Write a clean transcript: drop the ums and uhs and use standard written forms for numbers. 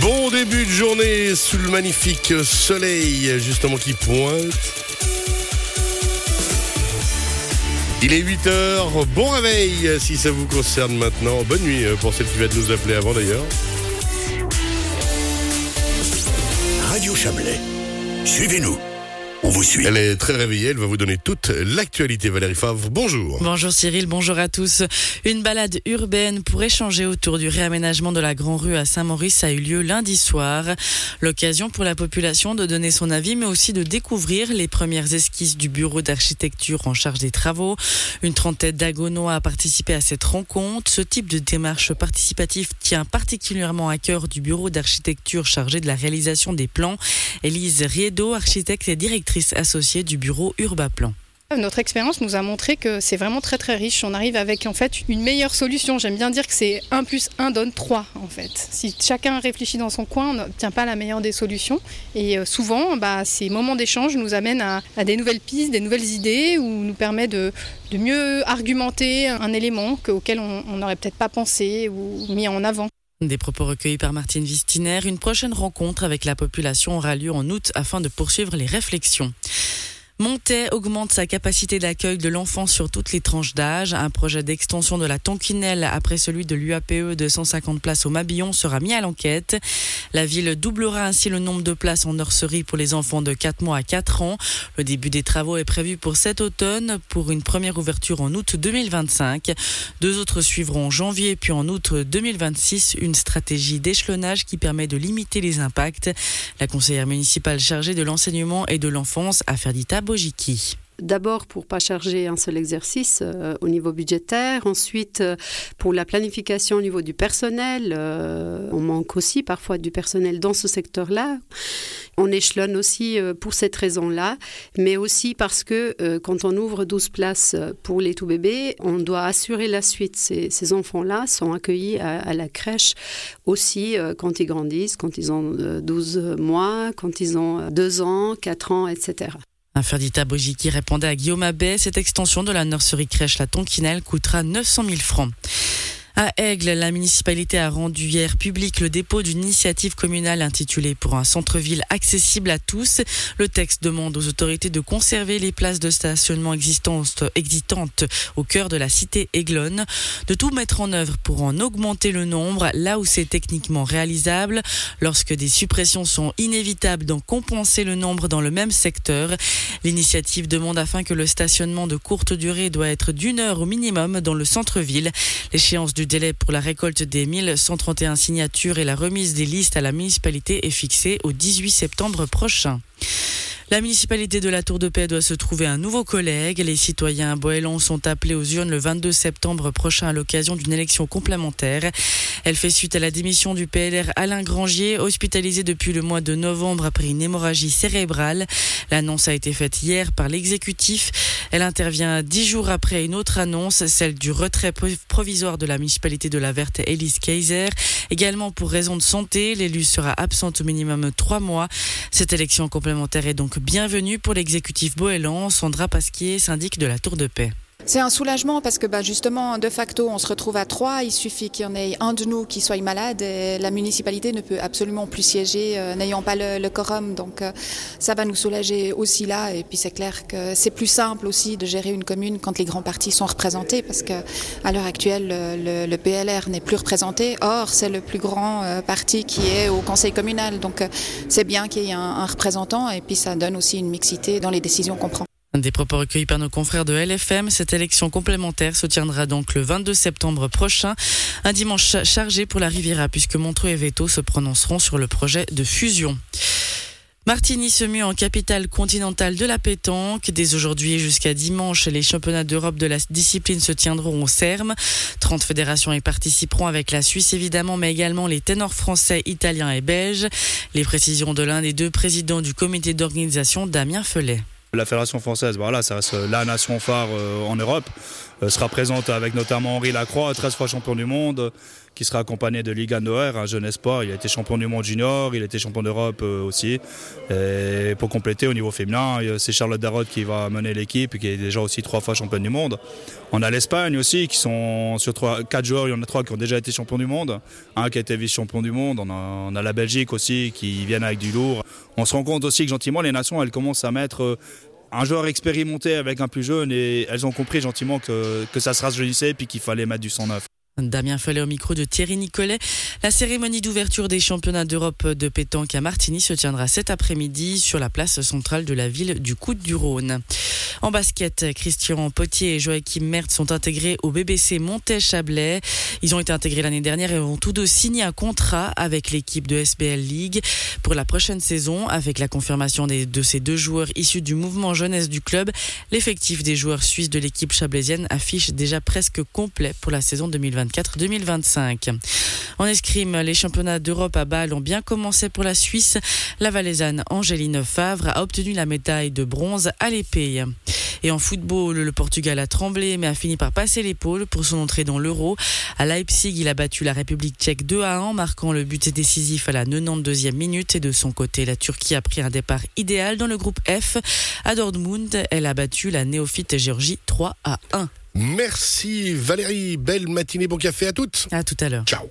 Bon début de journée sous le magnifique soleil justement qui pointe. Il est 8h, bon réveil si ça vous concerne maintenant. Bonne nuit pour celle qui va nous appeler avant d'ailleurs. Radio Chablais, suivez-nous. On vous suit. Elle est très réveillée, elle va vous donner toute l'actualité. Valérie Favre, bonjour. Bonjour Cyril, bonjour à tous. Une balade urbaine pour échanger autour du réaménagement de la Grand Rue à Saint-Maurice a eu lieu lundi soir. L'occasion pour la population de donner son avis, mais aussi de découvrir les premières esquisses du bureau d'architecture en charge des travaux. Une trentaine d'Agonois a participé à cette rencontre. Ce type de démarche participative tient particulièrement à cœur du bureau d'architecture chargé de la réalisation des plans. Élise Riedo, architecte et directrice associée du bureau Urbaplan. Notre expérience nous a montré que c'est vraiment très très riche. On arrive avec en fait une meilleure solution. J'aime bien dire que c'est 1 + 1 donne 3 en fait. Si chacun réfléchit dans son coin, on n'obtient pas la meilleure des solutions. Et souvent, ces moments d'échange nous amènent à des nouvelles pistes, des nouvelles idées, ou nous permettent de mieux argumenter un élément auquel on n'aurait peut-être pas pensé ou mis en avant. Des propos recueillis par Martine Vistiner. Une prochaine rencontre avec la population aura lieu en août afin de poursuivre les réflexions. Montet augmente sa capacité d'accueil de l'enfant sur toutes les tranches d'âge. Un projet d'extension de la Tonquinelle après celui de l'UAPE de 150 places au Mabillon sera mis à l'enquête. La ville doublera ainsi le nombre de places en nurserie pour les enfants de 4 mois à 4 ans. Le début des travaux est prévu pour cet automne pour une première ouverture en août 2025. 2 autres suivront en janvier puis en août 2026. Une stratégie d'échelonnage qui permet de limiter les impacts. La conseillère municipale chargée de l'enseignement et de l'enfance, Aferdita Bojiki. D'abord pour ne pas charger un seul exercice au niveau budgétaire. Ensuite, pour la planification au niveau du personnel. On manque aussi parfois du personnel dans ce secteur-là. On échelonne aussi pour cette raison-là, mais aussi parce que quand on ouvre 12 places pour les tout bébés, on doit assurer la suite. Ces enfants-là sont accueillis à la crèche aussi quand ils grandissent, quand ils ont 12 mois, quand ils ont 2 ans, 4 ans, etc. Aferdita Bojiki répondait à Guillaume Abbé. Cette extension de la nurserie crèche La Tonquinelle coûtera 900 000 francs. À Aigle, la municipalité a rendu hier public le dépôt d'une initiative communale intitulée « Pour un centre-ville accessible à tous ». Le texte demande aux autorités de conserver les places de stationnement existantes au cœur de la cité aiglonne, de tout mettre en œuvre pour en augmenter le nombre là où c'est techniquement réalisable. Lorsque des suppressions sont inévitables, d'en compenser le nombre dans le même secteur. L'initiative demande afin que le stationnement de courte durée doit être d'1 heure au minimum dans le centre-ville. L'échéance du délai pour la récolte des 1131 signatures et la remise des listes à la municipalité est fixée au 18 septembre prochain. La municipalité de la Tour de Paix doit se trouver un nouveau collègue. Les citoyens boélans sont appelés aux urnes le 22 septembre prochain à l'occasion d'une élection complémentaire. Elle fait suite à la démission du PLR Alain Grangier, hospitalisé depuis le mois de novembre après une hémorragie cérébrale. L'annonce a été faite hier par l'exécutif. Elle intervient 10 jours après une autre annonce, celle du retrait provisoire de la municipalité de la Verte, Élise Kaiser. Également pour raison de santé, l'élu sera absente au minimum 3 mois. Cette élection complémentaire est donc bienvenue pour l'exécutif boélan. Sandra Pasquier, syndic de la Tour de Paix. C'est un soulagement parce que justement, de facto, on se retrouve à 3. Il suffit qu'il y en ait un de nous qui soit malade et la municipalité ne peut absolument plus siéger n'ayant pas le quorum. Donc ça va nous soulager aussi là. Et puis c'est clair que c'est plus simple aussi de gérer une commune quand les grands partis sont représentés parce qu'à l'heure actuelle, le PLR n'est plus représenté. Or, c'est le plus grand parti qui est au conseil communal. Donc c'est bien qu'il y ait un représentant et puis ça donne aussi une mixité dans les décisions qu'on prend. Des propos recueillis par nos confrères de LFM. Cette élection complémentaire se tiendra donc le 22 septembre prochain. Un dimanche chargé pour la Riviera puisque Montreux et Veto se prononceront sur le projet de fusion. Martigny se mue en capitale continentale de la pétanque. Dès aujourd'hui jusqu'à dimanche, les championnats d'Europe de la discipline se tiendront au CERM. 30 fédérations y participeront avec la Suisse évidemment, mais également les ténors français, italiens et belges. Les précisions de l'un des 2 présidents du comité d'organisation, Damien Felet. La Fédération française, ça reste la nation phare en Europe. sera présente avec notamment Henri Lacroix, 13 fois champion du monde, qui sera accompagné de Liga Noër, un jeune espoir. Il a été champion du monde junior, il a été champion d'Europe aussi. Et pour compléter au niveau féminin, c'est Charlotte Darrotte qui va mener l'équipe, qui est déjà aussi 3 fois championne du monde. On a l'Espagne aussi, qui sont sur 4 joueurs, il y en a 3 qui ont déjà été champions du monde. Un qui a été vice-champion du monde. On a la Belgique aussi, qui viennent avec du lourd. On se rend compte aussi que gentiment, les nations, elles commencent à mettre un joueur expérimenté avec un plus jeune, et elles ont compris gentiment que ça se rajeunissait et qu'il fallait mettre du sang neuf. Damien Follet au micro de Thierry Nicolet. La cérémonie d'ouverture des championnats d'Europe de pétanque à Martigny se tiendra cet après-midi sur la place centrale de la ville du Coude-du-Rhône. En basket, Christian Potier et Joachim Mertz sont intégrés au BBC Montet-Chablais. Ils ont été intégrés l'année dernière et ont tous deux signé un contrat avec l'équipe de SBL League pour la prochaine saison. Avec la confirmation de ces 2 joueurs issus du mouvement jeunesse du club, l'effectif des joueurs suisses de l'équipe chablaisienne affiche déjà presque complet pour la saison 2024-2025. En escrime, les championnats d'Europe à Bâle ont bien commencé pour la Suisse. La Valaisanne Angéline Favre a obtenu la médaille de bronze à l'épée. Et en football, le Portugal a tremblé mais a fini par passer l'épaule pour son entrée dans l'Euro. À Leipzig, il a battu la République tchèque 2-1 en marquant le but décisif à la 92e minute. Et de son côté, la Turquie a pris un départ idéal dans le groupe F. À Dortmund, elle a battu la néophyte Géorgie 3-1. Merci Valérie, belle matinée, bon café à toutes. À tout à l'heure. Ciao.